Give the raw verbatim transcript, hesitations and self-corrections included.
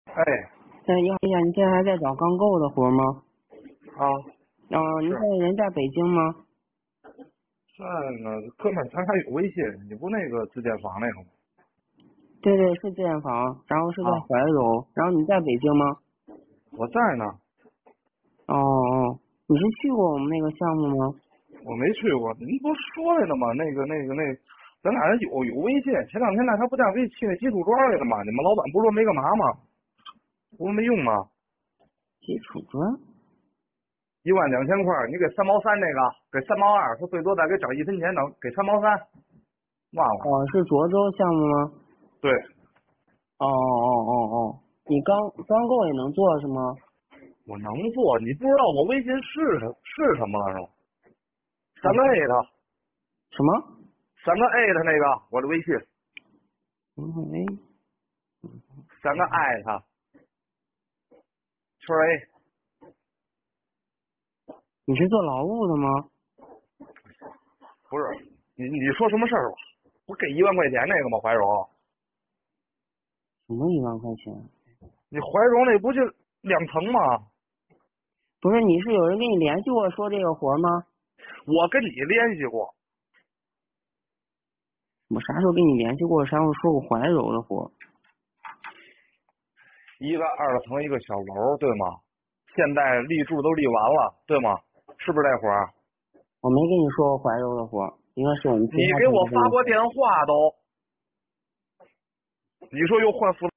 哎， 哎，你好呀，你现在还在找钢构的活吗？ 啊， 嗯、你是， 现在人在北京吗？ 这个哥们儿，咱还有微信，你不那个自建房那个吗？ 对对，是建房，然后是在啊， 怀柔，然后你在北京吗？ 我在呢， 哦哦，你是去过我们那个项目吗？ 我没去过。你不是说来了吗？那个、那个、那，咱俩人有有微信。前两天那他不带我给你去那基础砖来了吗？你们老板不是说没干嘛吗？不是没用吗？ 基础砖？ 一万两千块，你给三毛三那个，给三毛二，他最多再给涨一分钱，等给三毛三，忘了。 哦，是涿州项目吗？ 对， 哦哦哦哦，你钢钢构也能做是吗？ 我能做，你不知道我微信是什是什么了是吗？三哦， 个 A 的， 什么？ 三个 A 的那个，我的微信， 嗯，哎， 三个 I 的。圈 A 你是做劳务的吗？ 不是你你说什么事儿吧？不给一万块钱那个吗？怀柔， 什么一万块钱？ 你怀柔那不就两层吗？ 不是，你是有人跟你联系过说这个活吗？ 我跟你联系过， 我啥时候跟你联系过？啥时候说过怀柔的活？ 一个二层一个小楼，对吗？现在立柱都立完了，对吗？是不是这活儿？ 我没跟你说过怀柔的活，应该是我们其你他给我发同事跟你说。 过电话都，你说又换副